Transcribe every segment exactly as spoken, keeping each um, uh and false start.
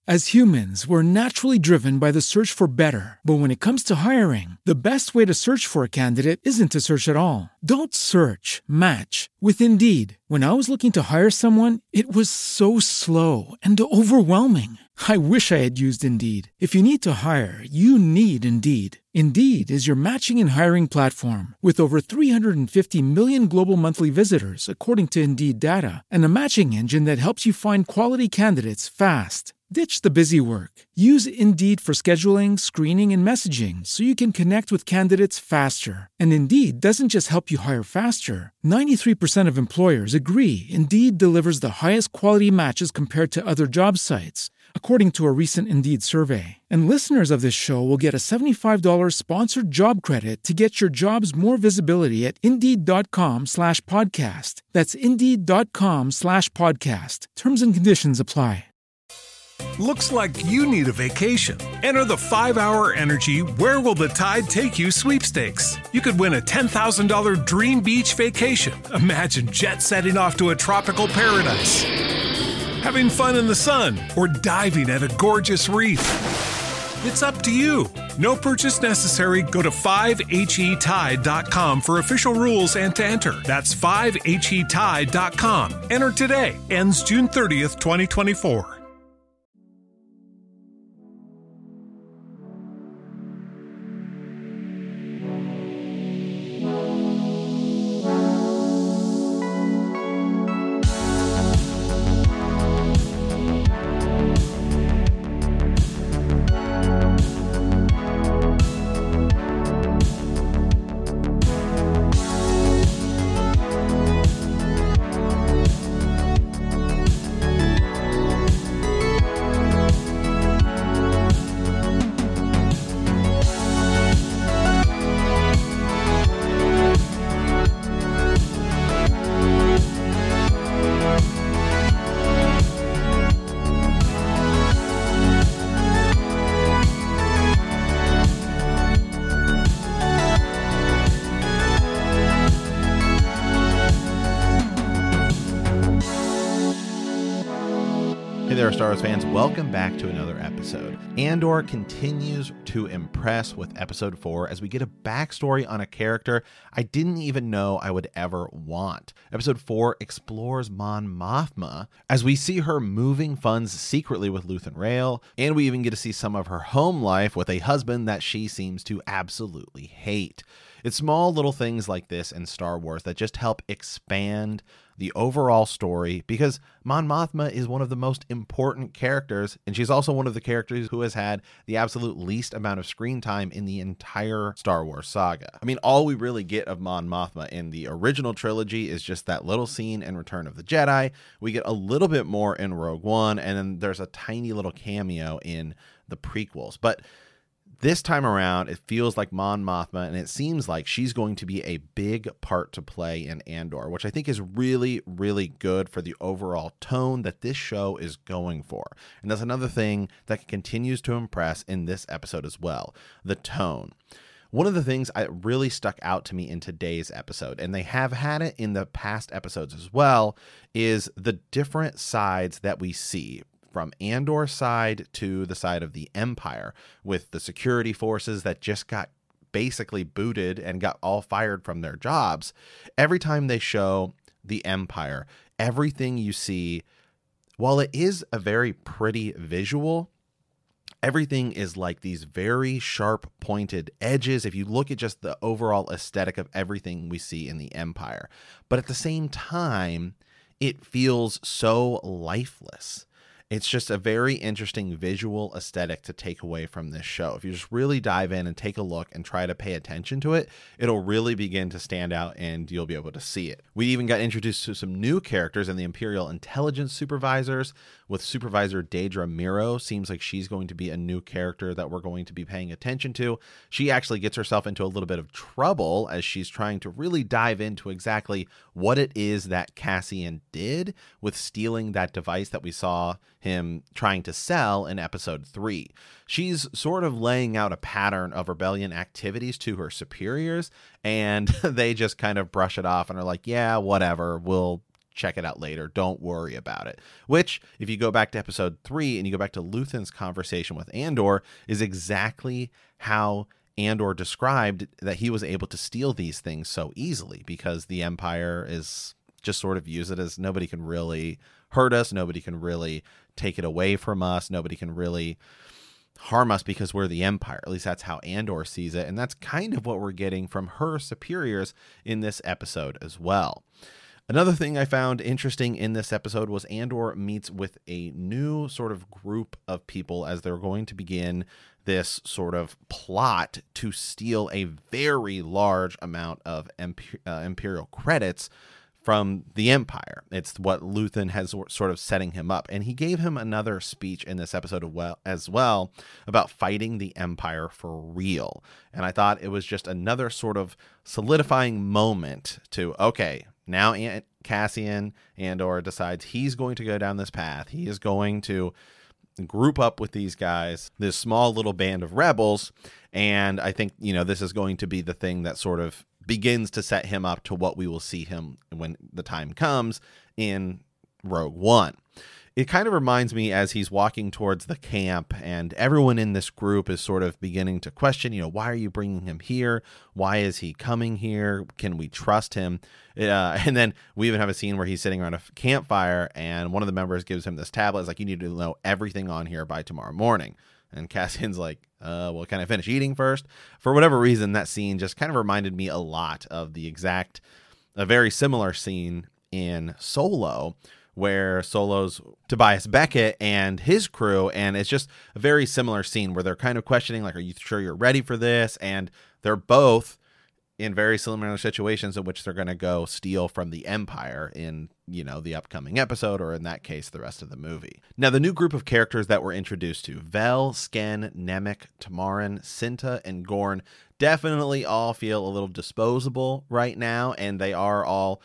As humans, we're naturally driven by the search for better. But when it comes to hiring, the best way to search for a candidate isn't to search at all. Don't search, match with Indeed. When I was looking to hire someone, it was so slow and overwhelming. I wish I had used Indeed. If you need to hire, you need Indeed. Indeed is your matching and hiring platform with over three hundred fifty million global monthly visitors, according to Indeed data, and a matching engine that helps you find quality candidates fast. Ditch the busy work. Use Indeed for scheduling, screening, and messaging so you can connect with candidates faster. And Indeed doesn't just help you hire faster. ninety-three percent of employers agree Indeed delivers the highest quality matches compared to other job sites, according to a recent Indeed survey. And listeners of this show will get a seventy-five dollars sponsored job credit to get your jobs more visibility at Indeed.com slash podcast. That's Indeed.com slash podcast. Terms and conditions apply. Looks like you need a vacation. Enter the five hour Energy Where Will the Tide Take You sweepstakes. You could win a ten thousand dollars dream beach vacation. Imagine jet setting off to a tropical paradise, having fun in the sun, or diving at a gorgeous reef. It's up to you. No purchase necessary. Go to five H E tide dot com for official rules and to enter. That's five H E tide dot com. Enter today. Ends June thirtieth, twenty twenty-four. Hey there, Star Wars fans. Welcome back to another episode. Andor continues to impress with episode four as we get a backstory on a character I didn't even know I would ever want. Episode four explores Mon Mothma as we see her moving funds secretly with Luthen Rael, and we even get to see some of her home life with a husband that she seems to absolutely hate. It's small little things like this in Star Wars that just help expand the overall story, because Mon Mothma is one of the most important characters, and she's also one of the characters who has had the absolute least amount of screen time in the entire Star Wars saga. I mean, all we really get of Mon Mothma in the original trilogy is just that little scene in Return of the Jedi. We get a little bit more in Rogue One, and then there's a tiny little cameo in the prequels. But this time around, it feels like Mon Mothma, and it seems like she's going to be a big part to play in Andor, which I think is really, really good for the overall tone that this show is going for. And that's another thing that continues to impress in this episode as well, the tone. One of the things that really stuck out to me in today's episode, and they have had it in the past episodes as well, is the different sides that we see from Andor's side to the side of the Empire, with the security forces that just got basically booted and got all fired from their jobs. Every time they show the Empire, everything you see, while it is a very pretty visual, everything is like these very sharp pointed edges if you look at just the overall aesthetic of everything we see in the Empire. But at the same time, it feels so lifeless. It's just a very interesting visual aesthetic to take away from this show. If you just really dive in and take a look and try to pay attention to it, it'll really begin to stand out and you'll be able to see it. We even got introduced to some new characters in the Imperial Intelligence Supervisors, with Supervisor Daedra Miro. Seems like she's going to be a new character that we're going to be paying attention to. She actually gets herself into a little bit of trouble as she's trying to really dive into exactly what it is that Cassian did with stealing that device that we saw him trying to sell in episode three. She's sort of laying out a pattern of rebellion activities to her superiors, and they just kind of brush it off and are like, yeah, whatever, we'll check it out later. Don't worry about it. Which, if you go back to episode three and you go back to Luthen's conversation with Andor, is exactly how Andor described that he was able to steal these things so easily, because the Empire is just sort of use it as nobody can really hurt us. Nobody can really take it away from us. Nobody can really harm us because we're the Empire. At least that's how Andor sees it. And that's kind of what we're getting from her superiors in this episode as well. Another thing I found interesting in this episode was Andor meets with a new sort of group of people as they're going to begin this sort of plot to steal a very large amount of imper- uh, Imperial credits from the Empire. It's what Luthen has sort of setting him up. And he gave him another speech in this episode as well about fighting the Empire for real. And I thought it was just another sort of solidifying moment to, okay, now Cassian Andor decides he's going to go down this path. He is going to group up with these guys, this small little band of rebels. And I think, you know, this is going to be the thing that sort of begins to set him up to what we will see him when the time comes in Rogue One. It kind of reminds me as he's walking towards the camp and everyone in this group is sort of beginning to question, you know, why are you bringing him here? Why is he coming here? Can we trust him? Uh, and then we even have a scene where he's sitting around a campfire and one of the members gives him this tablet. It's like, you need to know everything on here by tomorrow morning. And Cassian's like, uh, well, can I finish eating first? For whatever reason, that scene just kind of reminded me a lot of the exact, a very similar scene in Solo, where Solo's Tobias Beckett and his crew, and it's just a very similar scene where they're kind of questioning, like, are you sure you're ready for this? And they're both in very similar situations in which they're going to go steal from the Empire in, you know, the upcoming episode, or in that case, the rest of the movie. Now, the new group of characters that we're introduced to, Vel, Sken, Nemik, Tamarin, Cinta, and Gorn, definitely all feel a little disposable right now, and they are all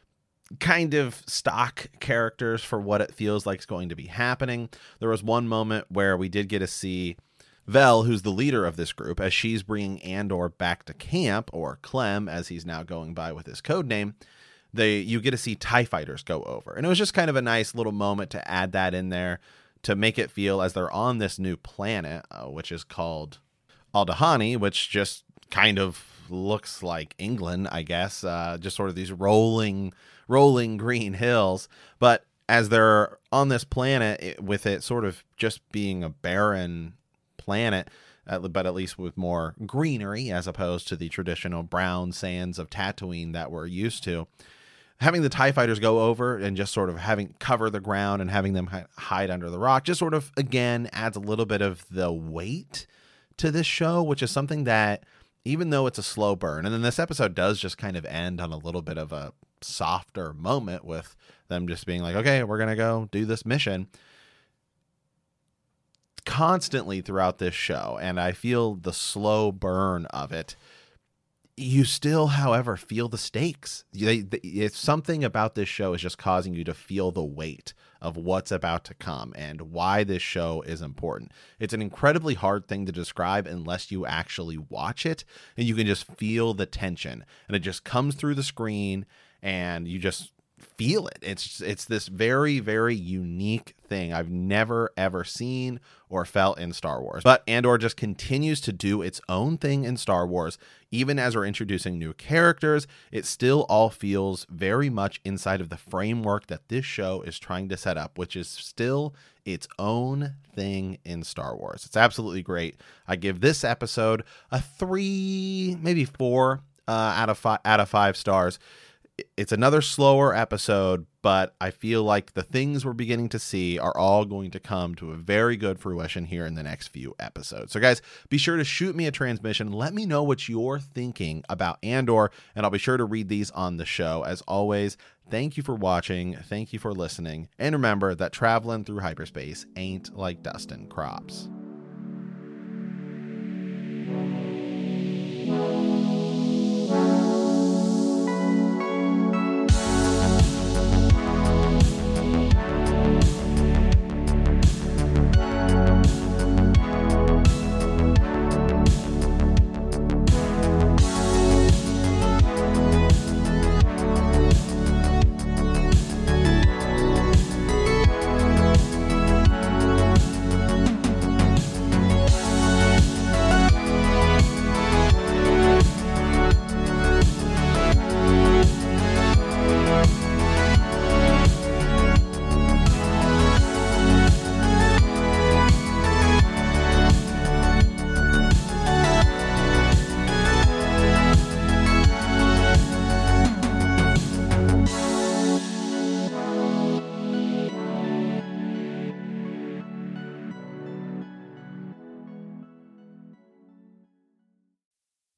kind of stock characters for what it feels like is going to be happening. There was one moment where we did get to see Vel, who's the leader of this group, as she's bringing Andor back to camp, or Clem, as he's now going by with his code name. They, you get to see TIE fighters go over. And it was just kind of a nice little moment to add that in there to make it feel as they're on this new planet, uh, which is called Aldhani, which just kind of looks like England, I guess, uh, just sort of these rolling, rolling green hills. But as they're on this planet, it, with it sort of just being a barren planet, uh, but at least with more greenery as opposed to the traditional brown sands of Tatooine that we're used to, having the TIE fighters go over and just sort of having cover the ground and having them hi- hide under the rock just sort of, again, adds a little bit of the weight to this show, which is something that, even though it's a slow burn, and then this episode does just kind of end on a little bit of a softer moment with them just being like, okay, we're going to go do this mission. Constantly throughout this show, and I feel the slow burn of it, you still, however, feel the stakes. They, they, it's something about this show is just causing you to feel the weight of what's about to come and why this show is important. It's an incredibly hard thing to describe unless you actually watch it, and you can just feel the tension, and it just comes through the screen, and you just feel it. It's it's this very, very unique thing I've never, ever seen or felt in Star Wars. But Andor just continues to do its own thing in Star Wars. Even as we're introducing new characters, it still all feels very much inside of the framework that this show is trying to set up, which is still its own thing in Star Wars. It's absolutely great. I give this episode a three, maybe four uh, out of five, out of five stars. It's another slower episode, but I feel like the things we're beginning to see are all going to come to a very good fruition here in the next few episodes. So guys, be sure to shoot me a transmission. Let me know what you're thinking about Andor, and I'll be sure to read these on the show. As always, thank you for watching. Thank you for listening. And remember that traveling through hyperspace ain't like dusting crops.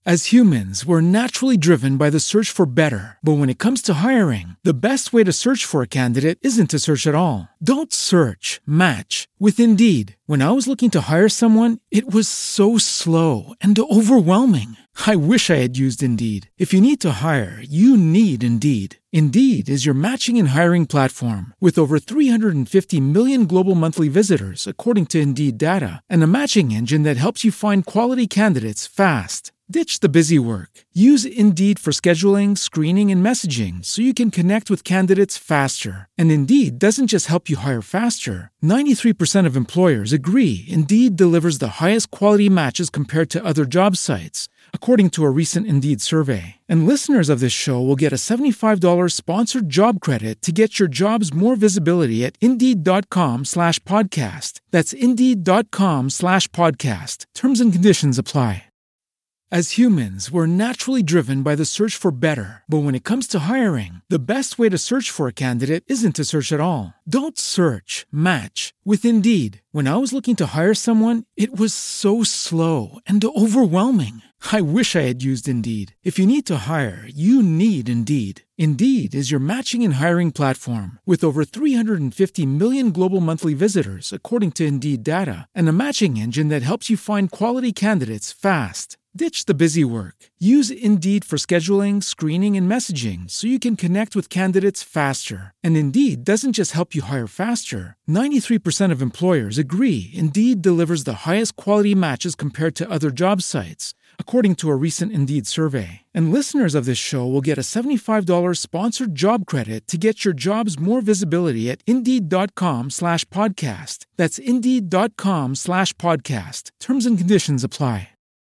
As humans, we're naturally driven by the search for better. But when it comes to hiring, the best way to search for a candidate isn't to search at all. Don't search, match with Indeed. When I was looking to hire someone, it was so slow and overwhelming. I wish I had used Indeed. If you need to hire, you need Indeed. Indeed is your matching and hiring platform with over three hundred fifty million global monthly visitors, according to Indeed data, and a matching engine that helps you find quality candidates fast. Ditch the busy work. Use Indeed for scheduling, screening, and messaging so you can connect with candidates faster. And Indeed doesn't just help you hire faster. ninety-three percent of employers agree Indeed delivers the highest quality matches compared to other job sites, according to a recent Indeed survey. And listeners of this show will get a seventy-five dollars sponsored job credit to get your jobs more visibility at Indeed.com slash podcast. That's Indeed.com slash podcast. Terms and conditions apply. As humans, we're naturally driven by the search for better. But when it comes to hiring, the best way to search for a candidate isn't to search at all. Don't search, match with Indeed. When I was looking to hire someone, it was so slow and overwhelming. I wish I had used Indeed. If you need to hire, you need Indeed. Indeed is your matching and hiring platform with over three hundred fifty million global monthly visitors, according to Indeed data, and a matching engine that helps you find quality candidates fast. Ditch the busy work. Use Indeed for scheduling, screening, and messaging so you can connect with candidates faster. And Indeed doesn't just help you hire faster. ninety-three percent of employers agree Indeed delivers the highest quality matches compared to other job sites, according to a recent Indeed survey. And listeners of this show will get a seventy-five dollars sponsored job credit to get your jobs more visibility at Indeed.com slash podcast. That's Indeed.com slash podcast. Terms and conditions apply.